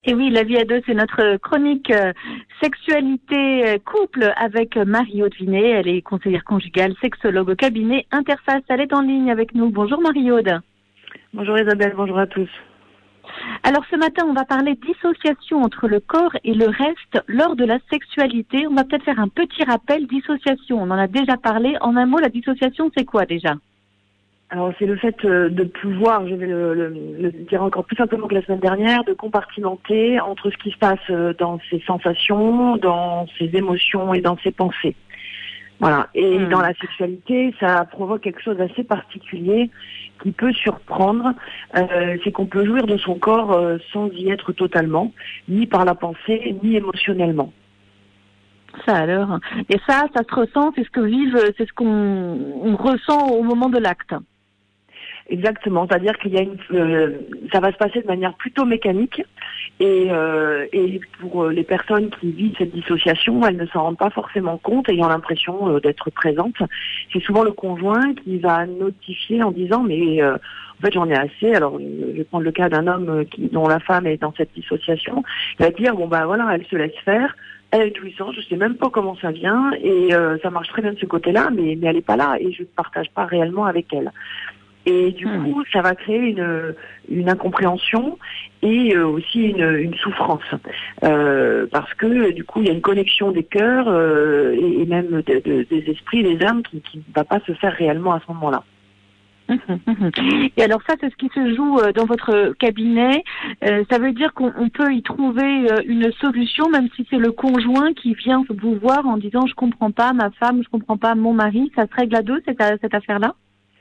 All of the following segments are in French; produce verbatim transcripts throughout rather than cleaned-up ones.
Et oui, La vie à deux, c'est notre chronique euh, sexualité euh, couple avec Marie-Aude Vinet. Elle est conseillère conjugale, sexologue au cabinet Interface. Elle est en ligne avec nous. Bonjour Marie-Aude. Bonjour Isabelle, bonjour à tous. Alors ce matin, on va parler dissociation entre le corps et le reste lors de la sexualité. On va peut-être faire un petit rappel. Dissociation, on en a déjà parlé. En un mot, la dissociation, c'est quoi déjà ? Alors c'est le fait de pouvoir, je vais le, le, le dire encore plus simplement que la semaine dernière, de compartimenter entre ce qui se passe dans ses sensations, dans ses émotions et dans ses pensées. Voilà. Et mmh. dans la sexualité, ça provoque quelque chose d'assez particulier qui peut surprendre. Euh, c'est qu'on peut jouir de son corps euh, sans y être totalement, ni par la pensée, ni émotionnellement. Ça alors. Et ça, ça se ressent, c'est ce que vivent, c'est ce qu'on on ressent au moment de l'acte. Exactement, c'est-à-dire qu'il y a une, euh, ça va se passer de manière plutôt mécanique et, euh, et pour les personnes qui vivent cette dissociation, elles ne s'en rendent pas forcément compte, ayant l'impression euh, d'être présentes. C'est souvent le conjoint qui va notifier en disant mais euh, en fait j'en ai assez. Alors je vais prendre le cas d'un homme qui, dont la femme est dans cette dissociation, il va dire bon bah voilà, elle se laisse faire. Elle est jouissante, je sais même pas comment ça vient et euh, ça marche très bien de ce côté-là, mais, mais elle est pas là et je ne partage pas réellement avec elle. Et du mmh. coup, ça va créer une, une incompréhension et euh, aussi une, une souffrance. Euh, parce que du coup, il y a une connexion des cœurs euh, et, et même de, de, des esprits, des âmes qui ne va pas se faire réellement à ce moment-là. Et alors ça, c'est ce qui se joue dans votre cabinet. Euh, ça veut dire qu'on peut y trouver une solution, même si c'est le conjoint qui vient vous voir en disant « je comprends pas ma femme, je comprends pas mon mari ». Ça se règle à deux, cette, cette affaire-là ?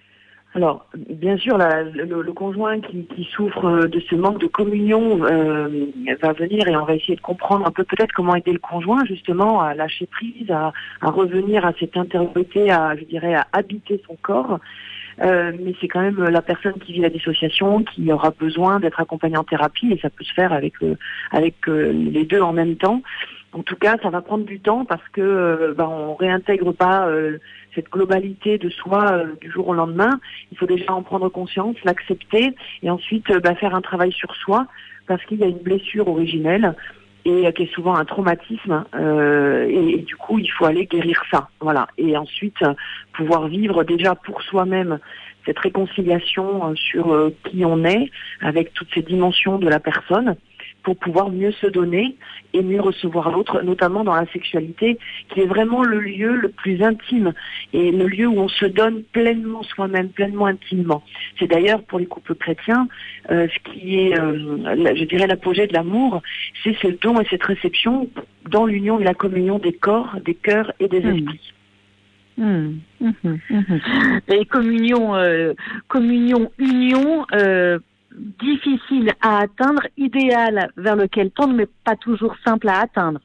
Alors, bien sûr, la, le, le conjoint qui, qui souffre de ce manque de communion euh, va venir et on va essayer de comprendre un peu peut-être comment aider le conjoint justement à lâcher prise, à, à revenir à cette intériorité, à, je dirais, à habiter son corps. Euh, mais c'est quand même la personne qui vit la dissociation qui aura besoin d'être accompagnée en thérapie et ça peut se faire avec, euh, avec euh, les deux en même temps. En tout cas, ça va prendre du temps parce que euh, ben, on réintègre pas euh, cette globalité de soi euh, du jour au lendemain. Il faut déjà en prendre conscience, l'accepter et ensuite euh, ben, faire un travail sur soi parce qu'il y a une blessure originelle et euh, qui est souvent un traumatisme euh, et, et du coup il faut aller guérir ça. Voilà. Et ensuite euh, pouvoir vivre déjà pour soi-même cette réconciliation euh, sur euh, qui on est avec toutes ces dimensions de la personne, pour pouvoir mieux se donner et mieux recevoir l'autre, notamment dans la sexualité, qui est vraiment le lieu le plus intime et le lieu où on se donne pleinement soi-même, pleinement intimement. C'est d'ailleurs pour les couples chrétiens, euh, ce qui est, euh, je dirais, l'apogée de l'amour, c'est ce don et cette réception dans l'union et la communion des corps, des cœurs et des esprits. Mmh, mmh, mmh. Et communion, euh, communion, union, euh, difficile à atteindre, idéal vers lequel tendre, mais pas toujours simple à atteindre.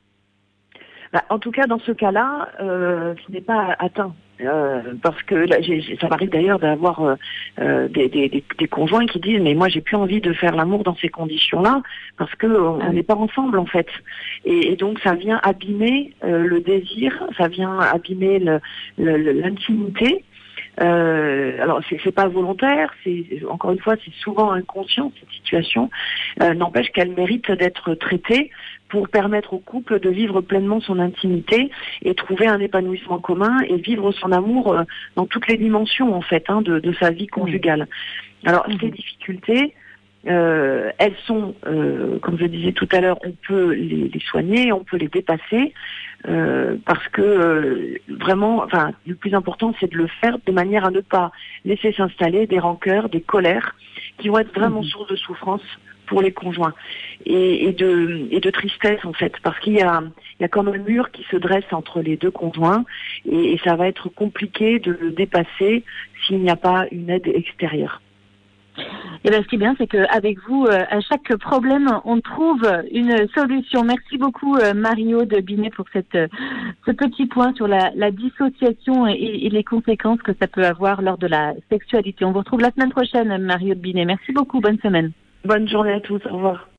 Bah, en tout cas, dans ce cas-là, euh, ce n'est pas atteint. Euh, parce que là, j'ai, ça m'arrive d'ailleurs d'avoir euh, des, des, des, des conjoints qui disent mais moi j'ai plus envie de faire l'amour dans ces conditions-là parce que on n'est pas ensemble en fait et, et donc ça vient abîmer euh, le désir, ça vient abîmer le, le, le, l'intimité. Euh, alors c'est, c'est pas volontaire, c'est encore une fois c'est souvent inconscient cette situation. Euh, n'empêche qu'elle mérite d'être traitée pour permettre au couple de vivre pleinement son intimité et trouver un épanouissement commun et vivre son amour euh, dans toutes les dimensions en fait hein, de, de sa vie conjugale. Alors ces difficultés, euh, elles sont, euh, comme je disais tout à l'heure, on peut les, les soigner, on peut les dépasser. Euh, parce que euh, vraiment, enfin, le plus important, c'est de le faire de manière à ne pas laisser s'installer des rancœurs, des colères, qui vont être vraiment mmh. source de souffrance pour les conjoints et, et de et de tristesse en fait, parce qu'il y a il y a comme un mur qui se dresse entre les deux conjoints et, et ça va être compliqué de le dépasser s'il n'y a pas une aide extérieure. Et bien, ce qui est bien, c'est qu'avec vous, euh, à chaque problème, on trouve une solution. Merci beaucoup, euh, Marie-Aude Binet, pour cette, euh, ce petit point sur la, la dissociation et, et les conséquences que ça peut avoir lors de la sexualité. On vous retrouve la semaine prochaine, Marie-Aude Binet. Merci beaucoup. Bonne semaine. Bonne journée à tous. Au revoir.